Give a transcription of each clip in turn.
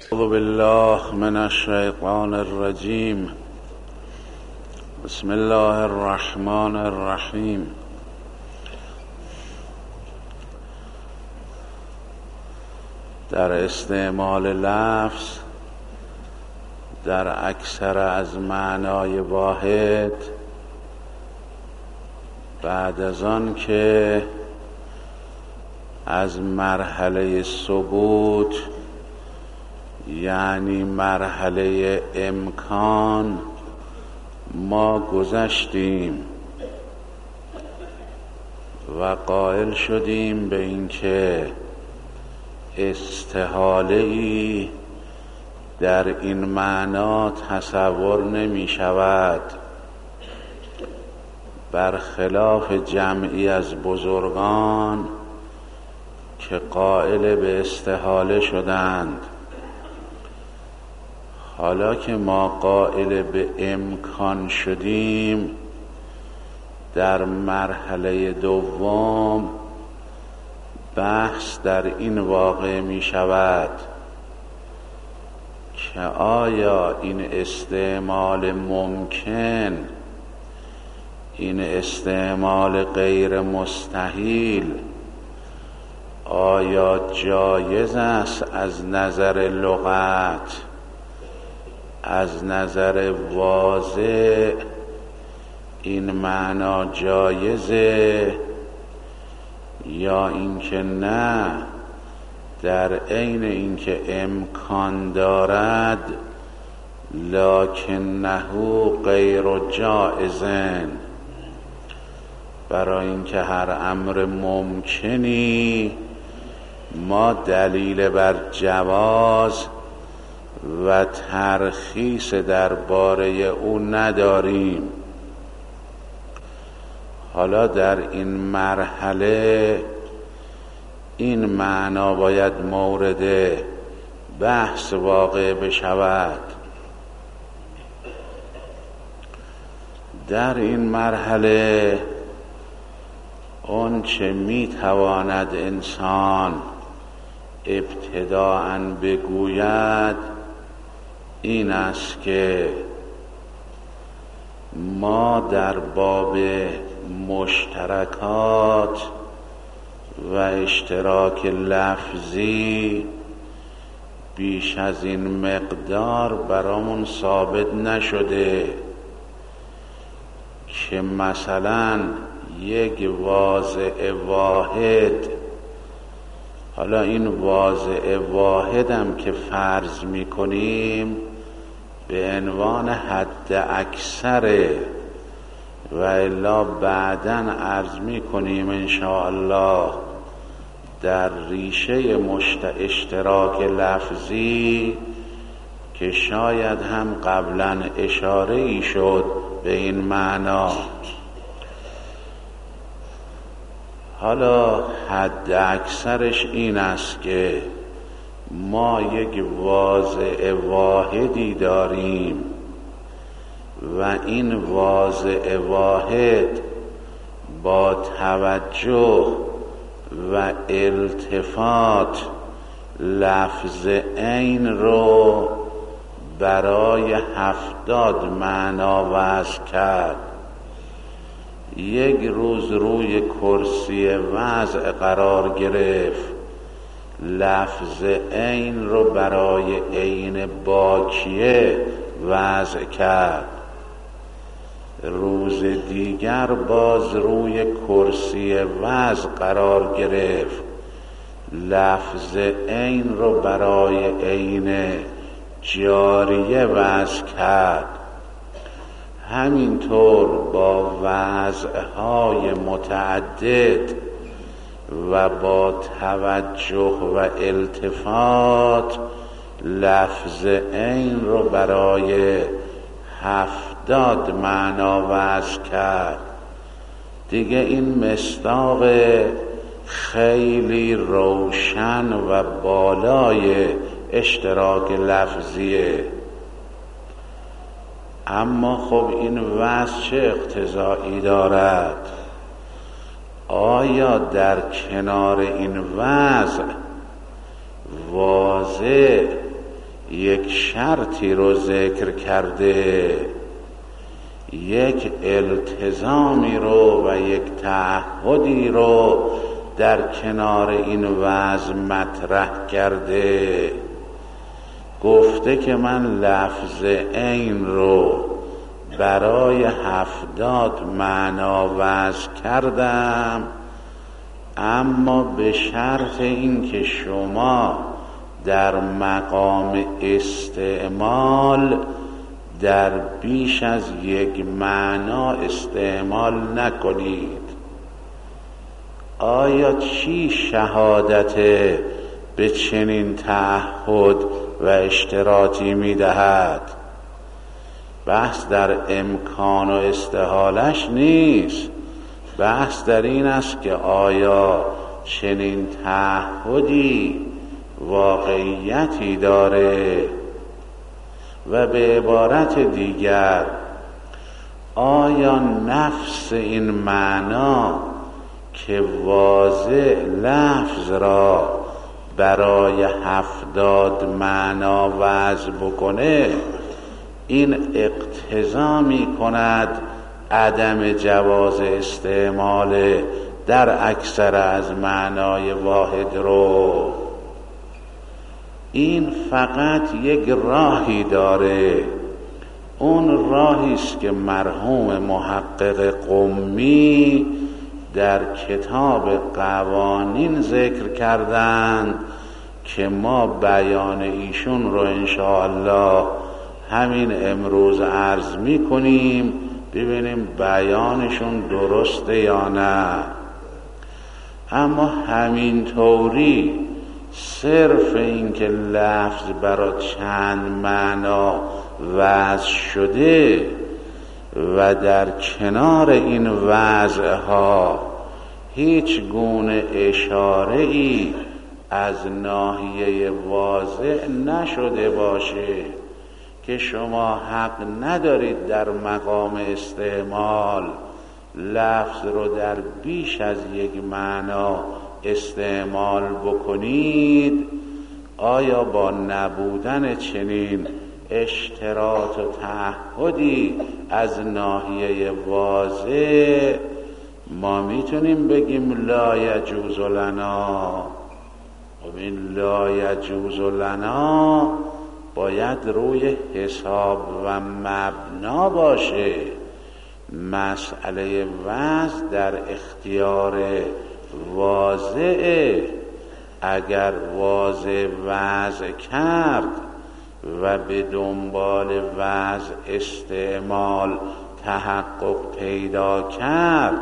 اعوذ بالله من الشیطان الرجیم. بسم الله الرحمن الرحیم. در استعمال لفظ در اکثر از معنای واحد، بعد از آن که از مرحله ثبوت یعنی مرحله امکان ما گذشتیم و قائل شدیم به اینکه استحاله‌ای در این معنا تصور نمی شود، برخلاف جمعی از بزرگان که قائل به استحاله شدند. حالا که ما قائل به امکان شدیم، در مرحله دوم بحث در این واقع می شود که آیا این استعمال ممکن، این استعمال غیر مستحیل، آیا جایز است از نظر لغت، از نظر واضح این معنا جایزه، یا اینکه نه، در عین اینکه امکان دارد لکنه غیر جائزن. برای اینکه هر امر ممکنی ما دلیل بر جواز و ترخیص درباره او نداریم. حالا در این مرحله این معنا باید مورد بحث واقع بشود. در این مرحله اون چه میتواند انسان ابتداءً بگوید این است که ما در باب مشترکات و اشتراک لفظی بیش از این مقدار برامون ثابت نشده که مثلا یک واضع واحد، حالا این واضع واحد هم که فرض میکنیم به عنوان حد اکثره و الا بعداً عرض میکنیم انشاءالله در ریشه اشتراک لفظی که شاید هم قبلا اشاره ای شد به این معنا. حالا حد اکثرش این است که ما یک واضع واحدی داریم و این واضع واحد با توجه و التفات لفظ عین رو برای 70 معنا وضع کرد. یک روز روی کرسی وضع قرار گرفت، لفظ عین رو برای عین باکیه وضع کرد. روز دیگر باز روی کرسی وضع قرار گرفت، لفظ عین رو برای عین جاریه وضع کرد. همینطور با وضعهای متعدد و با توجه و التفات لفظ عین رو برای 70 معنا وضع کرد. دیگه این مصداق خیلی روشن و بالای اشتراک لفظیه. اما خب این وضع چه اقتضایی دارد؟ آیا در کنار این وضع واضح یک شرطی رو ذکر کرده، یک التزامی رو و یک تعهدی رو در کنار این وضع مطرح کرده. گفته که من لفظ عین رو برای 70 معنا وضع کردم، اما به شرط این که شما در مقام استعمال در بیش از یک معنا استعمال نکنید. آیا چی شهادت به چنین تعهد و اشتراطی می‌دهد؟ بحث در امکان و استحالش نیست، بحث در این است که آیا چنین تعهدی واقعیتی داره؟ و به عبارت دیگر آیا نفس این معنا که واضح لفظ را برای 70 معنا وضع بکنه این اقتضا می کند عدم جواز استعمال در اکثر از معنای واحد رو؟ این فقط یک راهی داره، اون راهی است که مرحوم محقق قمی در کتاب قوانین ذکر کردند که ما بیان ایشون رو انشاءالله همین امروز عرض میکنیم، ببینیم بیانشون درسته یا نه. اما همین طوری صرف این که لفظ برای چند معنا وضع شده و در کنار این وضع ها هیچ گونه اشاره ای از ناحیه واضح نشده باشه که شما حق ندارید در مقام استعمال لفظ رو در بیش از یک معنا استعمال بکنید، آیا با نبودن چنین اشتراط و تعهدی از ناحیه واضح ما میتونیم بگیم لا یجوز لنا؟ و این لا یجوز لنا باید روی حساب و مبنا باشه. مسئله وضع در اختیار واضعه، اگر واضع وضع کرد و به دنبال وضع استعمال تحقق پیدا کرد،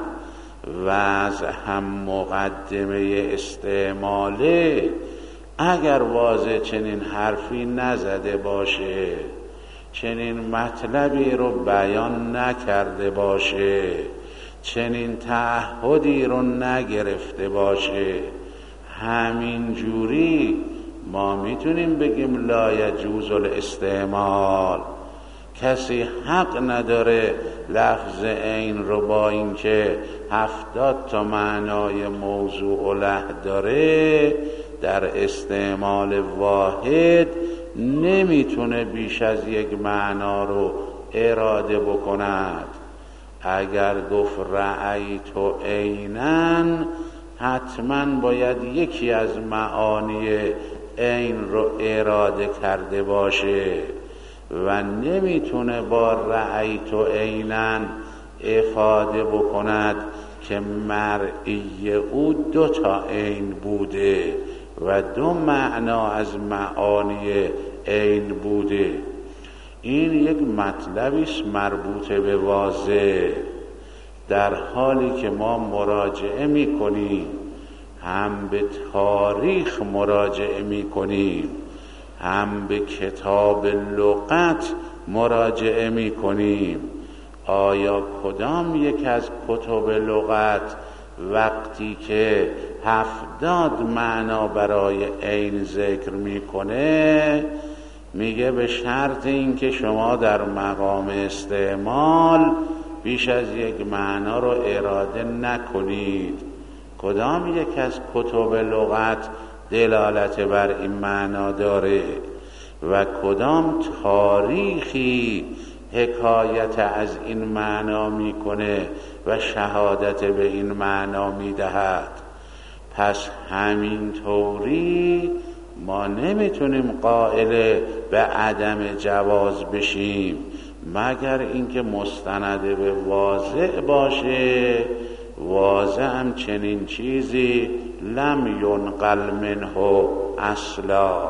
وضع هم مقدمه استعماله، اگر واضع چنین حرفی نزده باشه، چنین مطلبی رو بیان نکرده باشه، چنین تعهدی رو نگرفته باشه، همین جوری ما میتونیم بگیم لا یجوز الاستعمال. کسی حق نداره لفظ عین رو با اینکه 70 تا معنای موضوع و له داره در استعمال واحد نمیتونه بیش از یک معنا رو اراده بکند. اگر گفت رأیت عیناً حتما باید یکی از معانی عین رو اراده کرده باشه و نمیتونه با رأیت عیناً افاده بکند که مرئی او 2 تا عین بوده و 2 معنا از معانی عین بوده. این یک مطلبی است مربوط به واضح. در حالی که ما مراجعه میکنیم، هم به تاریخ مراجعه میکنیم، هم به کتاب لغت مراجعه میکنیم، آیا کدام یک از کتب لغت وقتی که 70 معنا برای عین ذکر میکنه میگه به شرط این که شما در مقام استعمال بیش از یک معنا رو اراده نکنید؟ کدام یک از کتب لغت دلالت بر این معنا داره؟ و کدام تاریخی حکایت از این معنا میکنه و شهادت به این معنا میدهد. پس همین طوری ما نمیتونیم قائل به عدم جواز بشیم مگر اینکه مستند به واضع باشه. واضع هم چنین چیزی لم ینقل منه اصلا.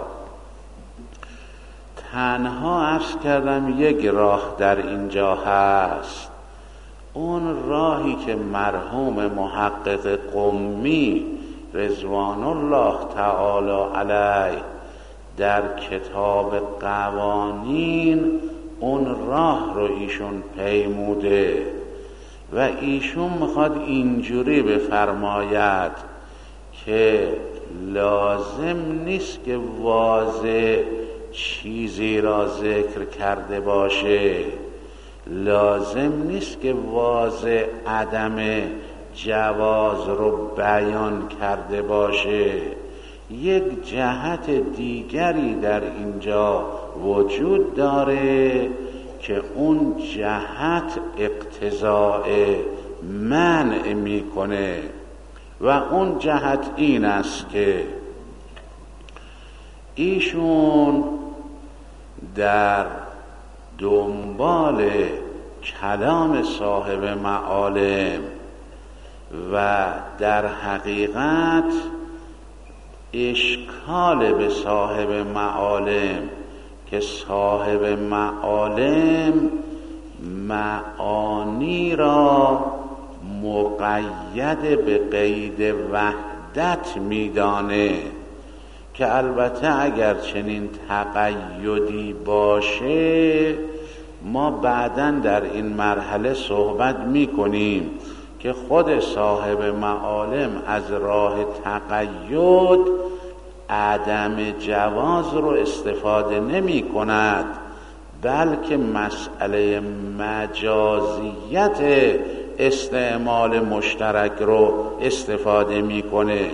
تنها عرض کردم یک راه در اینجا هست، اون راهی که مرحوم محقق قمی رضوان الله تعالی علیه در کتاب قوانین اون راه رو ایشون پیموده و ایشون میخواد اینجوری بفرماید که لازم نیست که واضح چیزی را ذکر کرده باشه، لازم نیست که واضح عدم جواز رو بیان کرده باشه. یک جهت دیگری در اینجا وجود داره که اون جهت اقتضاء منع میکنه و اون جهت این است که ایشون در دنبال کلام صاحب معالم و در حقیقت اشکال به صاحب معالم که صاحب معالم معانی را مقید به قید وحدت میدانه که البته اگر چنین تقیدی باشه ما بعداً در این مرحله صحبت میکنیم که خود صاحب معالم از راه تقید عدم جواز رو استفاده نمی کند، بلکه مسئله مجازیت استعمال مشترک رو استفاده میکنه.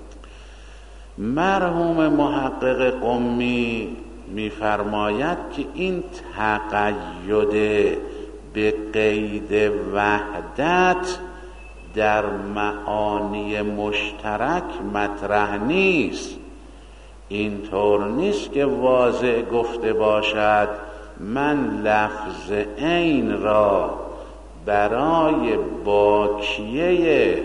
مرحوم محقق قمی میفرماید که این تقید به قید وحدت در معانی مشترک مطرح نیست. اینطور نیست که واضح گفته باشد من لفظ عین را برای باکیه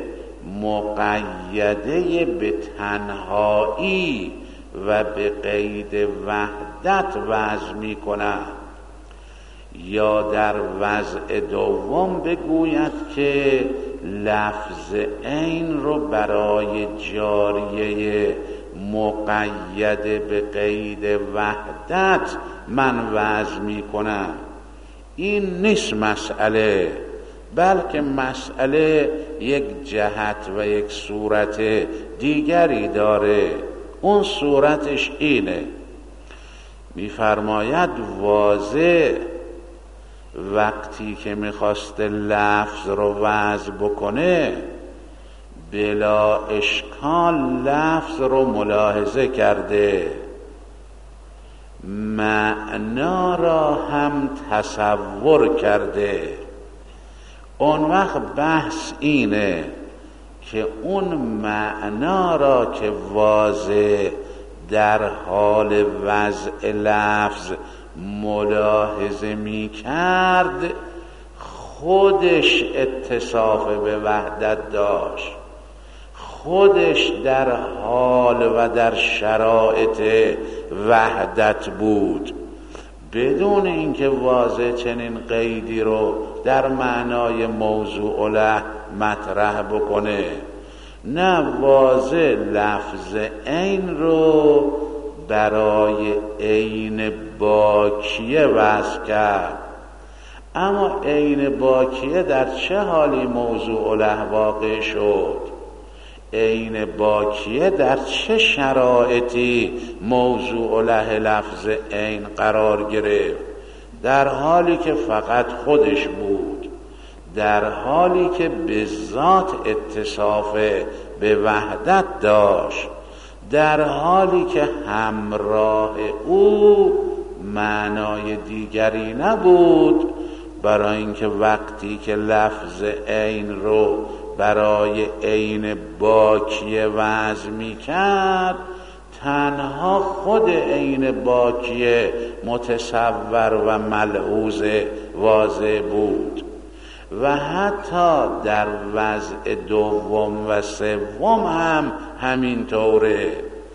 مقیده به تنهایی و به قید وحدت وضع می کند، یا در وضع دوم بگوید که لفظ عین رو برای جاریه مقید به قید وحدت من وضع می کنم. این نیست مسئله، بلکه مسئله یک جهت و یک صورت دیگری داره. اون صورتش اینه، میفرماید واضح وقتی که میخواسته لفظ رو وضع بکنه بلا اشکال لفظ رو ملاحظه کرده، معنا را هم تصور کرده. اون وقت بحث اینه که اون معنا را که واضح در حال وضع لفظ ملاحظه می کرد خودش اتصاف به وحدت داشت، خودش در حال و در شرایط وحدت بود، بدون اینکه واضح چنین قیدی رو در معنای موضوع له مطرح بکنه. نه، واضح لفظ عین رو برای عین باکیه وضع کرد. اما عین باکیه در چه حالی موضوع له واقع شد؟ عین باکیه در چه شرایطی موضوع له لفظ عین قرار گرفت؟ در حالی که فقط خودش بود، در حالی که به ذات اتصاف به وحدت داشت، در حالی که همراه او معنای دیگری نبود، برای اینکه وقتی که لفظ عین رو برای عین باکیه وضع می کرد، تنها خود عین باکیه متصور و ملحوظ واضح بود و حتی در وضع دوم و سوم هم همینطوره.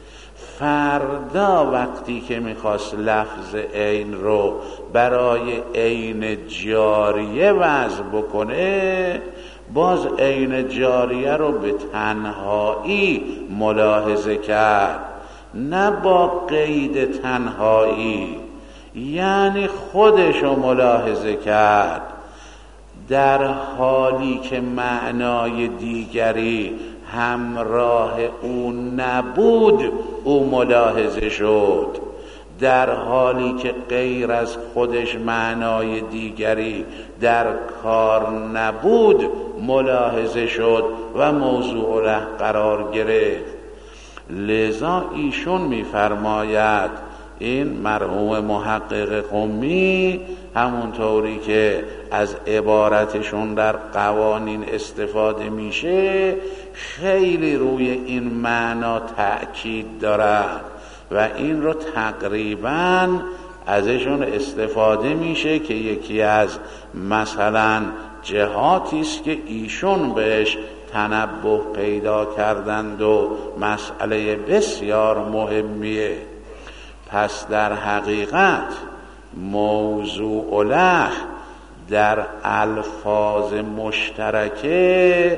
فردا وقتی که میخواست لفظ عین رو برای عین جاریه وضع بکنه، باز عین جاریه رو به تنهایی ملاحظه کرد، نه با قید تنهایی، یعنی خودش رو ملاحظه کرد. در حالی که معنای دیگری همراه او نبود او ملاحظه شد، در حالی که غیر از خودش معنای دیگری در کار نبود ملاحظه شد و موضوع له قرار گرفت. لذا ایشون می‌فرماید، این مرحوم محقق قمی، همونطوری که از عبارتشون در قوانین استفاده میشه، خیلی روی این معنا تأکید دارد و این رو تقریباً ازشون استفاده میشه که یکی از مثلا جهاتی است که ایشون بهش تنبه پیدا کردند و مسئله بسیار مهمیه. پس در حقیقت موضوع له در الفاظ مشترکه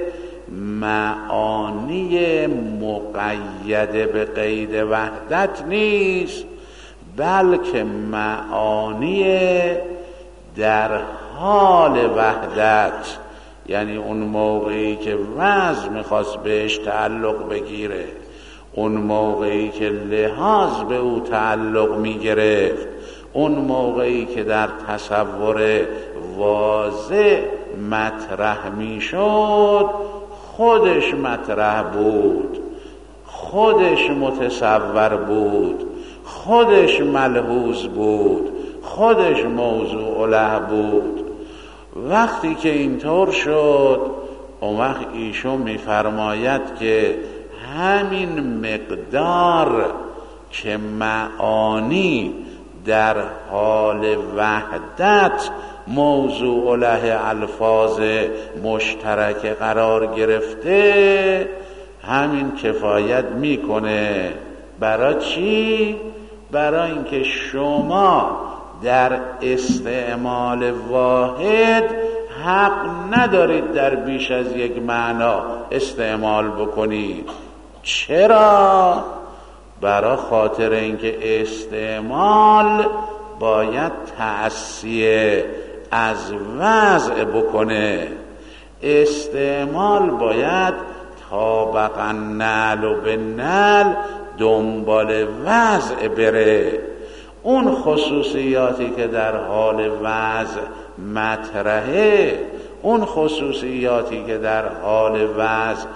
معانی مقید به قید وحدت نیست، بلکه معانی در حال وحدت، یعنی اون موقعی که وضع میخواست بهش تعلق بگیره، اون موقعی که لحاظ به او تعلق میگرفت، اون موقعی که در تصور واضح مطرح میشد، خودش مطرح بود، خودش متصور بود، خودش ملحوظ بود، خودش موضوع له بود. وقتی که اینطور شد، اون وقت ایشون میفرماید که همین مقدار که معانی در حال وحدت موضوع له الفاظ مشترک قرار گرفته، همین کفایت میکنه. برای چی؟ برای اینکه شما در استعمال واحد حق ندارید در بیش از یک معنا استعمال بکنید. چرا؟ برای خاطر اینکه استعمال باید تأسیه از وضع بکنه، استعمال باید طابقا نعل و به نعل دنبال وضع بره. اون خصوصیاتی که در حال وضع مطرحه، اون خصوصیاتی که در حال وضع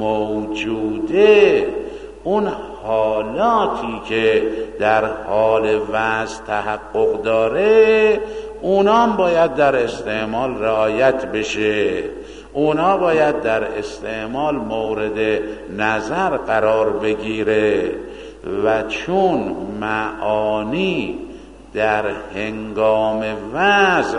موجوده، اون حالاتی که در حال وضع تحقق داره، اونام باید در استعمال رعایت بشه، اونا باید در استعمال مورد نظر قرار بگیره. و چون معانی در هنگام وضع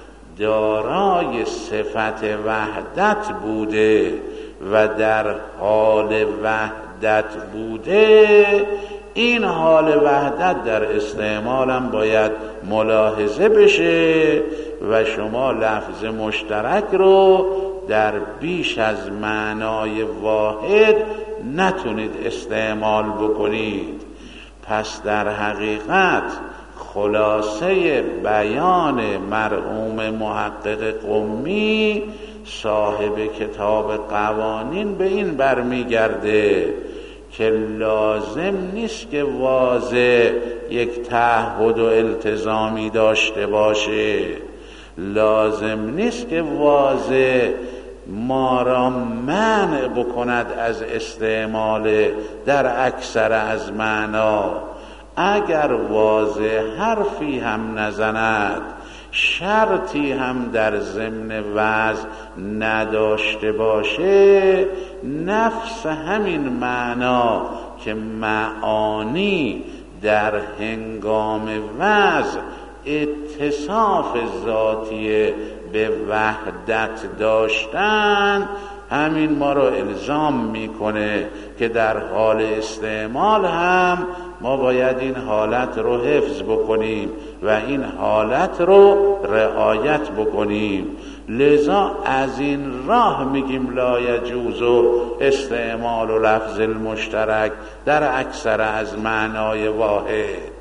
دارای صفت وحدت بوده و در حال وحدت بوده، این حال وحدت در استعمال هم باید ملاحظه بشه و شما لفظ مشترک رو در بیش از معنای واحد نتونید استعمال بکنید. پس در حقیقت خلاصه بیان مرحوم محقق قمی صاحب کتاب قوانین به این برمیگرده که لازم نیست که واضح یک تعهد و التزامی داشته باشه، لازم نیست که واضح ما را منع بکند از استعمال در اکثر از معنا. اگر واضح حرفی هم نزند، شرطی هم در ضمن وضع نداشته باشه، نفس همین معنا که معانی در هنگام وضع اتصاف ذاتی به وحدت داشتن، همین ما رو الزام میکنه که در حال استعمال هم ما باید این حالت رو حفظ بکنیم و این حالت رو رعایت بکنیم. لذا از این راه میگیم لا یجوز استعمال و لفظ المشترک در اکثر از معنای واحد.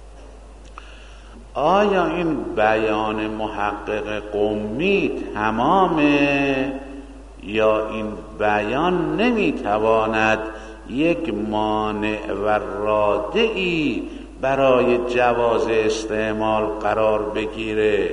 آیا این بیان محقق قمی تمامه یا این بیان نمیتواند یک مانع و رادعی برای جواز استعمال قرار بگیره؟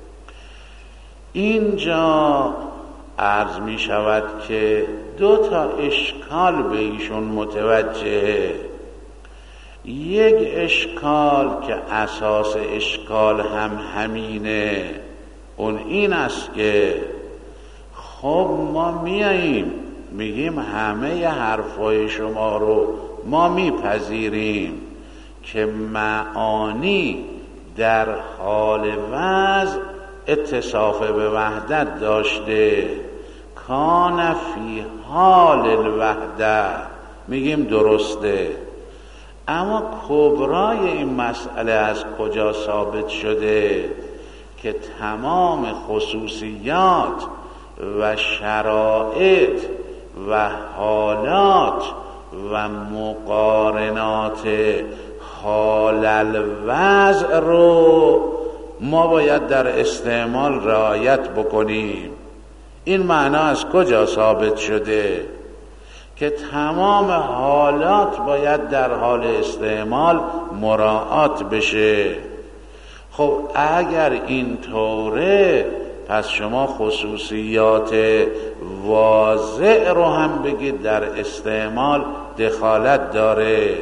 اینجا عرض می شود که دو تا اشکال به ایشون متوجهه. یک اشکال که اساس اشکال هم همینه، اون این است که خب ما میاییم میگیم همه حرفای شما رو ما میپذیریم که معانی در حال وضع اتصاف به وحدت داشته، کان فی حال الوحده، میگیم درسته. اما کبرای این مسئله از کجا ثابت شده؟ که تمام خصوصیات و شرایط و حالات و مقارنات حال الوضع رو ما باید در استعمال رعایت بکنیم. این معنا از کجا ثابت شده؟ که تمام حالات باید در حال استعمال مراعات بشه. خب اگر این طوره، پس شما خصوصیات واضح رو هم بگید در استعمال دخالت داره،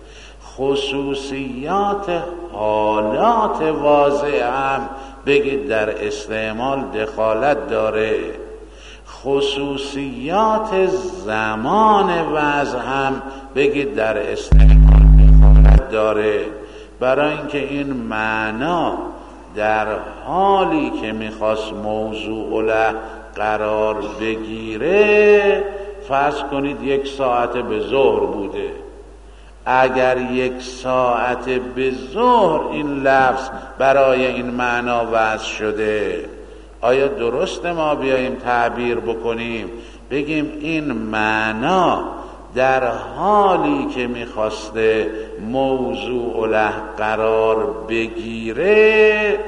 خصوصیات حالات واضح هم بگید در استعمال دخالت داره، خصوصیات زمان وضع هم بگید در استعمال دخالت داره. برای اینکه این معنا در حالی که میخواست موضوع له قرار بگیره، فرض کنید 1 ساعت به ظهر بوده، اگر 1 ساعت به ظهر این لفظ برای این معنا وضع شده، آیا درسته ما بیاییم تعبیر بکنیم بگیم این معنا در حالی که میخواسته موضوع له قرار بگیره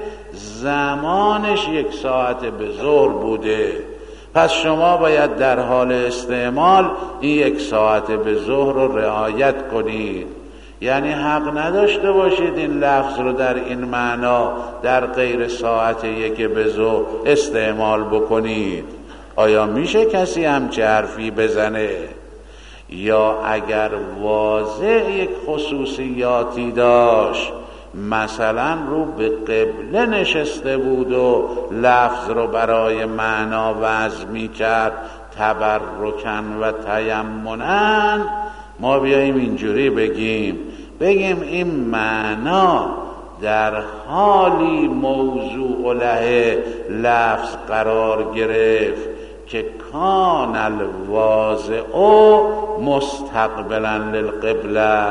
زمانش 1 ساعت به ظهر بوده، پس شما باید در حال استعمال این 1 ساعت به ظهر رو رعایت کنید؟ یعنی حق نداشته باشید این لفظ رو در این معنا در غیر ساعت 1 به ظهر استعمال بکنید. آیا میشه کسی همچه حرفی بزنه؟ یا اگر واضح یک خصوصیاتی داشت، مثلا رو به قبله نشسته بود و لفظ رو برای معنا وضع می کرد تبرکن و تیمنن، ما بیاییم اینجوری بگیم این معنا در حالی موضوع له لفظ قرار گرفت که کان الواضع مستقبلا للقبله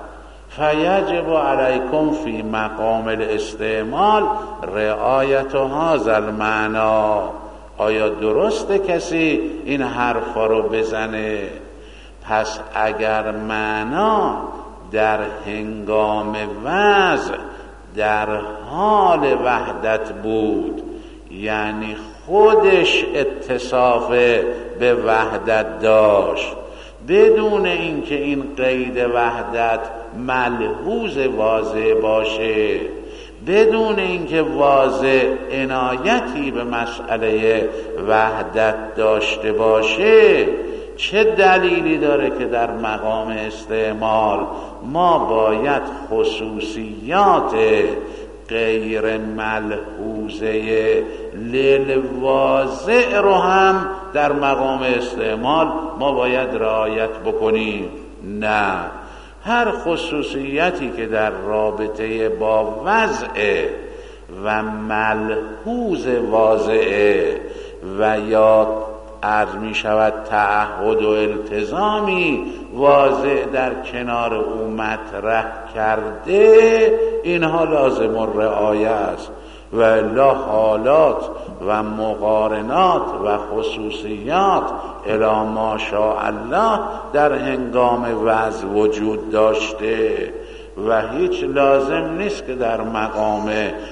فیجب علیکم فی مقام الاستعمال رعایت هذا المعنا. آیا درسته کسی این حرفا رو بزنه؟ پس اگر معنا در هنگام وضع در حال وحدت بود، یعنی خودش اتصاف به وحدت داشت بدون اینکه این قید وحدت ملحوظ واضح باشه، بدون اینکه واضح عنایتی به مسئله وحدت داشته باشه، چه دلیلی داره که در مقام استعمال ما باید خصوصیات غیر ملحوظه للواضع رو هم در مقام استعمال ما باید رعایت بکنیم؟ نه، هر خصوصیتی که در رابطه با وضع و ملحوظ واضعه و یا عرض می شود تعهد و التزامی واضع در کنار او مطرح کرده، اینها لازم الرعایه است. و الا حالات و مقارنات و خصوصیات الی ما شاء الله در هنگام وضع وجود داشته و هیچ لازم نیست که در مقام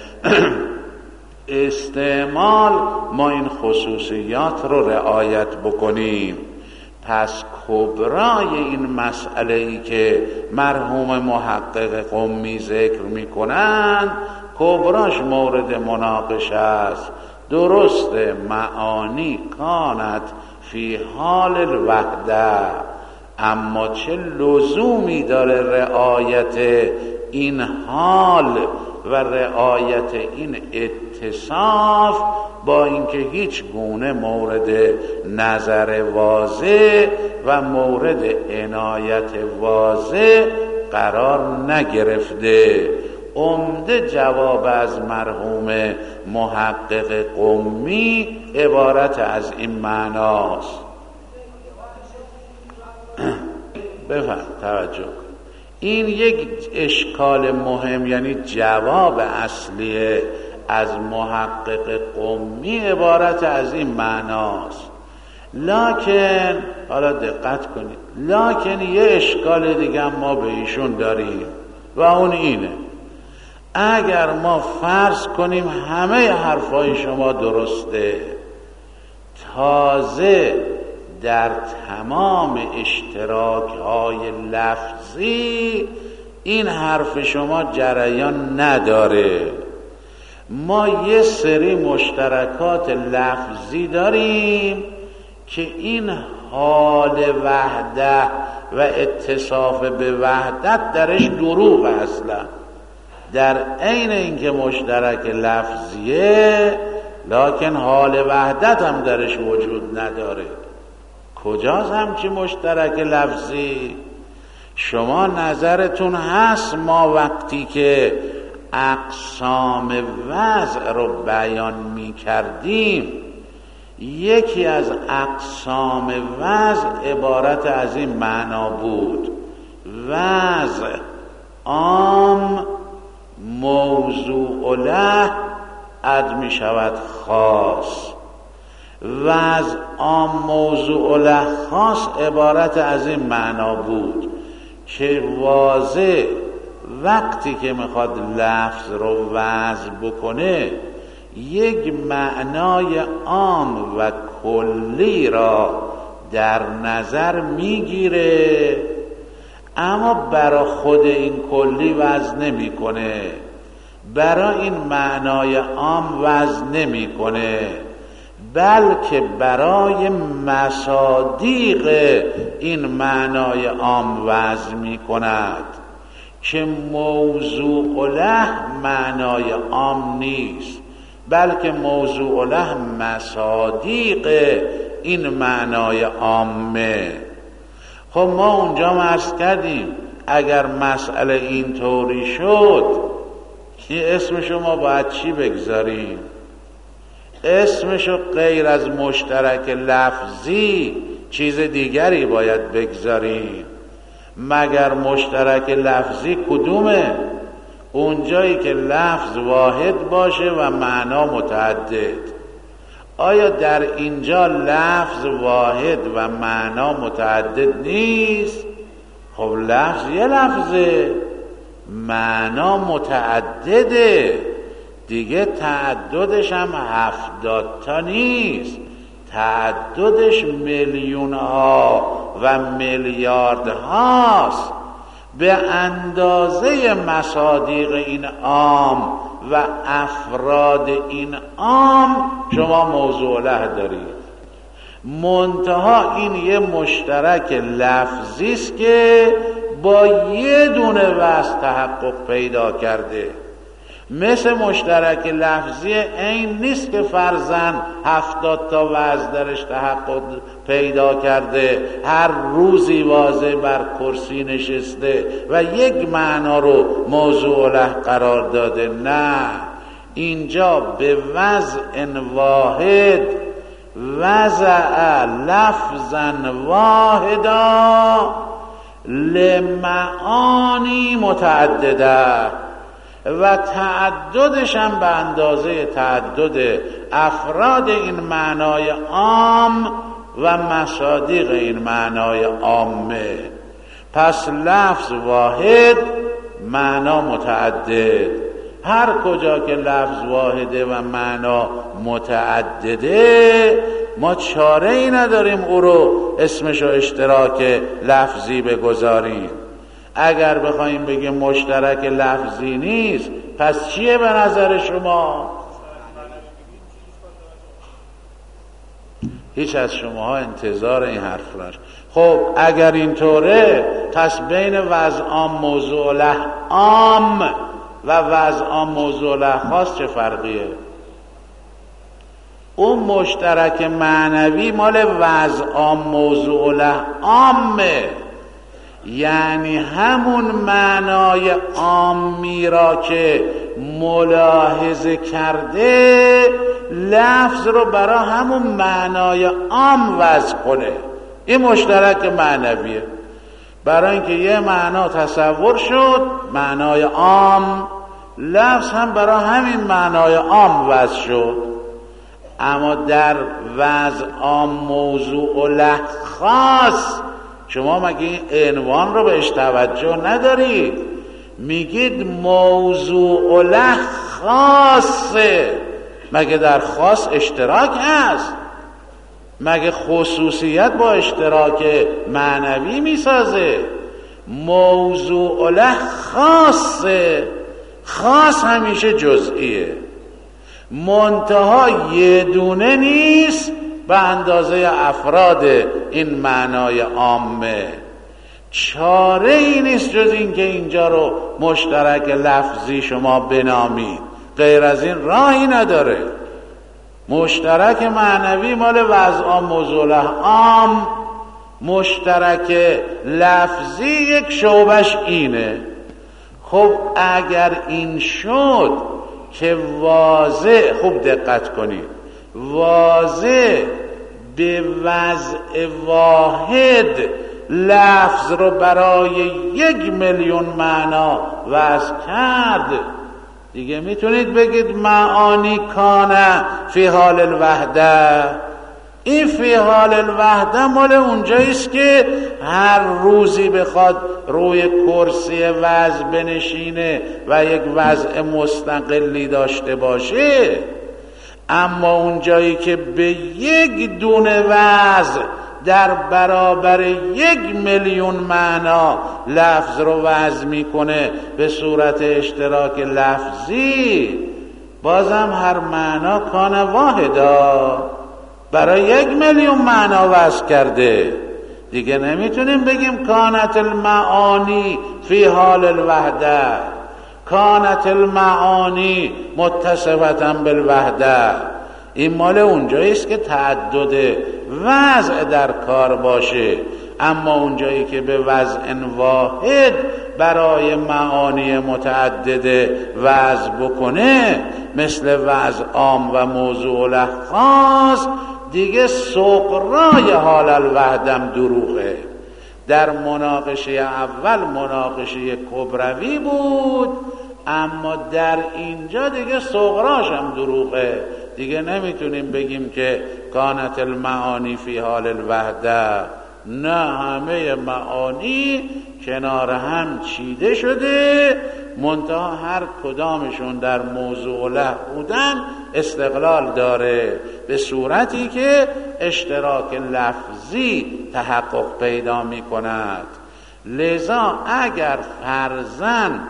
استعمال ما این خصوصیات رو رعایت بکنیم. پس کبرای این مسئله ای که مرحوم محقق قمی ذکر میکنند، کبراش مورد مناقشه است. درسته معانی کانت فی حال الوحده، اما چه لزومی داره رعایت این حال و رعایت این اتصاف با اینکه هیچ گونه مورد نظر واضح و مورد عنایت واضح قرار نگرفته؟ عمده جواب از مرحوم محقق قمی عبارت از این معناست. بفهم، توجه کن، این یک اشکال مهم، یعنی جواب اصلی از محقق قمی عبارت از این معناست. لکن حالا دقت کنید، لکن یه اشکال دیگه ما به ایشون داریم و اون اینه: اگر ما فرض کنیم همه حرفای شما درسته، تازه در تمام اشتراک‌های لفظی این حرف شما جریان نداره، ما یه سری مشترکات لفظی داریم که این حال وحدت و اتصاف به وحدت درش دروغ اصلا، در عین اینکه مشترک لفظیه لکن حال وحدت هم درش وجود نداره. کجاست همچی مشترک لفظی؟ شما نظرتون هست ما وقتی که اقسام وضع رو بیان می کردیم، یکی از اقسام وضع عبارت از این معنا بود: وضع عام موضوع له اد می شود خاص. وضع عام موضوع له خاص عبارت از این معنا بود که واضح وقتی که میخواد لفظ رو وضع بکنه یک معنای عام و کلی را در نظر میگیره، اما برای خود این کلی وضع نمیکنه، برای این معنای عام وضع نمیکنه، بلکه برای مصادیق این معنای عام وضع میکند که موضوع له معنای عام نیست، بلکه موضوع له مصادیق این معنای عامه. خب ما اونجا عرض کردیم اگر مسئله اینطوری شد که اسمشو ما باید چی بگذاریم؟ اسمشو غیر از مشترک لفظی چیز دیگری باید بگذاریم. مگر مشترک لفظی کدومه؟ اونجایی که لفظ واحد باشه و معنا متعدد. آیا در اینجا لفظ واحد و معنا متعدد نیست؟ خب لفظ یه لفظه، معنا متعدده دیگه، تعددش هم 70 تا نیست، تعددش میلیون ها و میلیارد هاست، به اندازه مصادیق این عام و افراد این عام شما موضوع له دارید. منتها این یه مشترک لفظی است که با یه دونه وصف تحقق پیدا کرده. مثل مشترک لفظی این نیست که فرضاً 70 تا وضع درش تحقق پیدا کرده، هر روزی واضح بر کرسی نشسته و یک معنا رو موضوع له قرار داده. نه، اینجا به وضع واحد وضع لفظا واحدا لمعانی متعدده و تعددش هم به اندازه تعدد افراد این معنای عام و مصادیق این معنای عامه. پس لفظ واحد، معنا متعدد. هر کجا که لفظ واحده و معنا متعدده ما چاره ای نداریم او رو اسمشو اشتراک لفظی بگذاریم. اگر بخوایم بگیم مشترک لفظی نیست پس چیه به نظر شما؟ هیچ از شماها انتظار این حرف راش. خب اگر اینطوره پس بین وضع عام موضوع له عام و وضع عام موضوع له خاص چه فرقیه؟ اون مشترک معنوی مال وضع عام موضوع له عامه، یعنی همون معنای عامی را که ملاحظه کرده لفظ رو برای همون معنای عام وضع کنه. این مشترک معنویه. برای اینکه یه معنا تصور شد معنای عام، لفظ هم برای همین معنای عام وضع شد. اما در وضع عام موضوع له خاص شما مگه این عنوان رو بهش توجه ندارید؟ میگید موضوع له خاصه. مگه در خاص اشتراک هست؟ مگه خصوصیت با اشتراک معنوی میسازه؟ موضوع له خاصه. خاص همیشه جزئیه، منتها یه دونه نیست به اندازه افراد این معنای عامه. چاره ای نیست جز این که اینجا رو مشترک لفظی شما بنامید، غیر از این راهی نداره. مشترک معنوی مال وضع عام موضوع له عام، مشترک لفظی یک شعبش اینه. خب اگر این شد که واضح، خوب دقت کنید، واضح به وضع واحد لفظ رو برای 1,000,000 معنا وضع کرد، دیگه میتونید بگید معانی کانه فی حال الوحده. این فی حال الوحده مال اونجاییست که هر روزی بخواد روی کرسی وضع بنشینه و یک وضع مستقلی داشته باشه. اما اونجایی که به یک دونه وضع در برابر 1,000,000 معنا لفظ رو وضع میکنه به صورت اشتراک لفظی، بازم هر معنا کان واحدا برای 1,000,000 معنا وضع کرده. دیگه نمیتونیم بگیم کانت المعانی فی حال الوحده، کانت المعانی متصفة بالوحده. این مال اونجاییست که تعدد وضع در کار باشه. اما اونجایی که به وضع واحد برای معانی متعدد وضع بکنه، مثل وضع عام و موضوع له خاص، دیگه سغرای حال الوحدم دروغه. در مناقشه اول مناقشه کبروی بود، اما در اینجا دیگه صغراش هم دروغه. دیگه نمیتونیم بگیم که کانت المعانی فی حال الوحده. نه، همه معانی کنار هم چیده شده، منتها هر کدامشون در موضوع له بودن استقلال داره، به صورتی که اشتراک لفظی تحقق پیدا می کند. لذا اگر فرضاً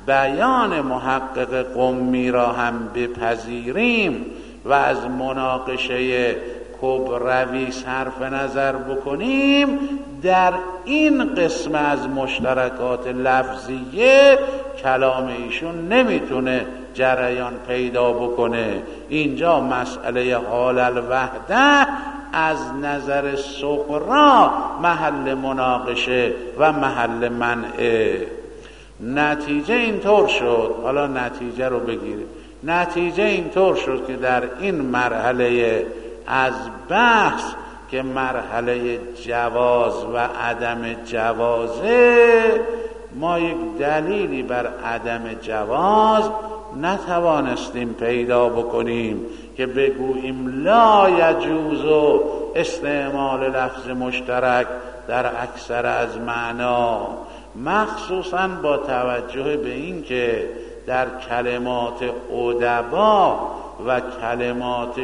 بیان محقق قمی را هم بپذیریم و از مناقشه کبروی صرف نظر بکنیم، در این قسم از مشترکات لفظیه کلام ایشون نمیتونه جریان پیدا بکنه. اینجا مسئله حال الوحده از نظر صغرا محل مناقشه و محل منعه. نتیجه اینطور شد، حالا نتیجه رو بگیریم، نتیجه اینطور شد که در این مرحله از بحث که مرحله جواز و عدم جوازه، ما یک دلیلی بر عدم جواز نتوانستیم پیدا بکنیم که بگوییم لا یجوز استعمال لفظ مشترک در اکثر از معنا، مخصوصاً با توجه به این که در کلمات ادبا و کلمات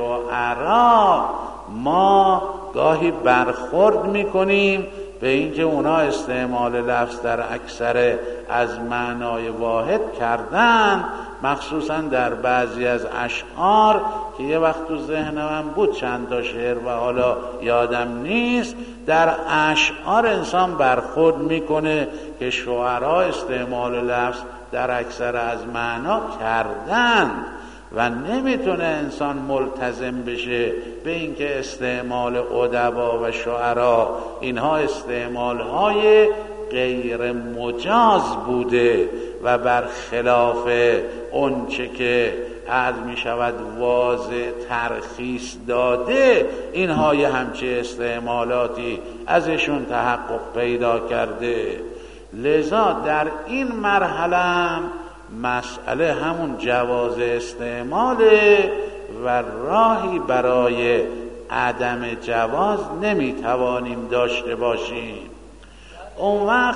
شعرا ما گاهی برخورد میکنیم به اینکه اونا استعمال لفظ در اکثر از معنای واحد کردن، مخصوصا در بعضی از اشعار که یه وقت تو ذهنم بود چند تا شعر و حالا یادم نیست. در اشعار انسان برخورد میکنه که شعرا استعمال لفظ در اکثر از معنا کردن و نمیتونه انسان ملتزم بشه به اینکه استعمال ادبا و شعرا اینها استعمالهای غیر مجاز بوده و برخلاف اونچه که عرض می شود واضح ترخیص داده، اینها یه همچه استعمالاتی ازشون تحقق پیدا کرده. لذا در این مرحله مسئله همون جواز استعماله و راهی برای عدم جواز نمیتوانیم داشته باشیم. اون وقت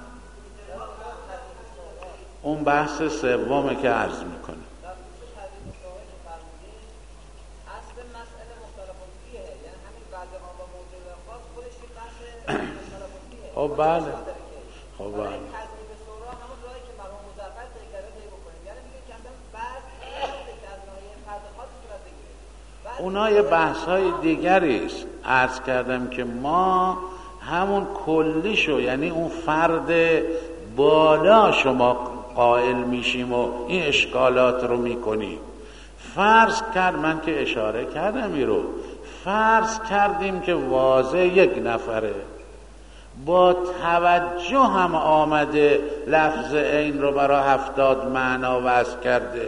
اون بحث سومه که عرض میکنه. خب بله، خب بله. اونا یه بحث های دیگری است. عرض کردم که ما همون کلیشو، یعنی اون فرد بالا شما قائل میشیم و این اشکالات رو میکنیم. فرض کرد، من که اشاره کردم این رو، فرض کردیم که واضح یک نفره با توجه هم آمده لفظ عین رو برای 70 معنا وضع کرده،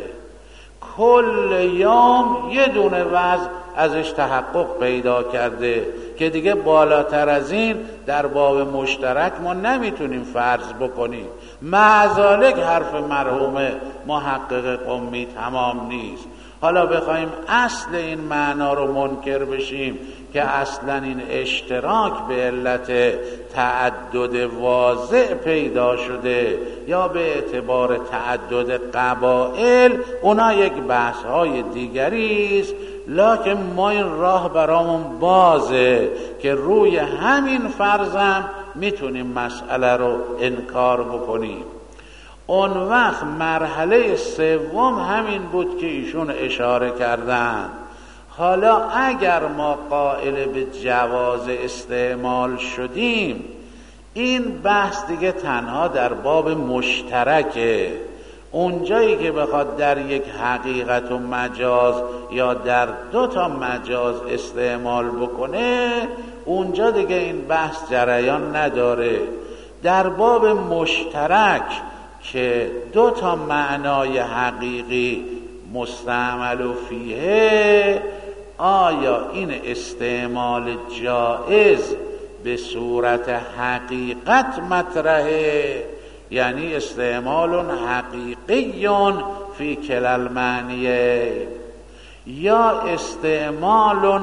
کل یوم یه دونه وضع ازش تحقق پیدا کرده که دیگه بالاتر از این در باب مشترک ما نمیتونیم فرض بکنیم. معذالک حرف مرحوم محقق قمی تمام نیست. حالا بخوایم اصل این معنا رو منکر بشیم که اصلا این اشتراک به علت تعدد واضح پیدا شده یا به اعتبار تعدد قبائل، اونا یک بحث های دیگری است. لکن ما این راه برامون بازه که روی همین فرضم میتونیم مسئله رو انکار بکنیم. اون وقت مرحله سوم همین بود که ایشون اشاره کردن. حالا اگر ما قائل به جواز استعمال شدیم، این بحث دیگه تنها در باب مشترکه. اونجایی که بخواد در یک حقیقت و مجاز یا در 2 تا مجاز استعمال بکنه، اونجا دیگه این بحث جریان نداره. در باب مشترک که 2 تا معنای حقیقی مستعمل فیه، آیا این استعمال جائز به صورت حقیقت مطرحه، یعنی استعمال حقیقی فی کلا المعنیین، یا استعمال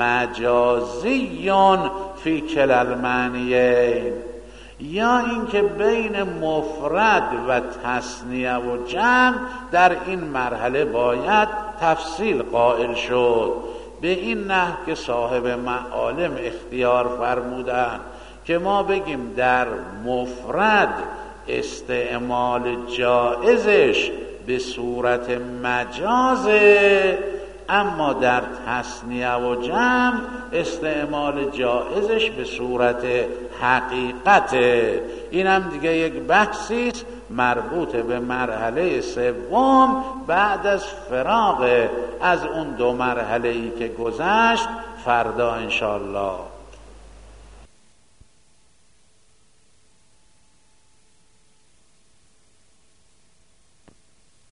مجازی فی کلا المعنیین، یا اینکه بین مفرد و تثنیه و جمع در این مرحله باید تفصیل قائل شد. به این نحو که صاحب معالم اختیار فرمودن که ما بگیم در مفرد استعمال جائزش به صورت مجازه، اما در تثنیه و جمع استعمال جائزش به صورت حقیقته. این هم دیگه یک بحثی است مربوط به مرحله سوم بعد از فراغ از اون دو مرحله‌ای که گذشت. فردا انشاءالله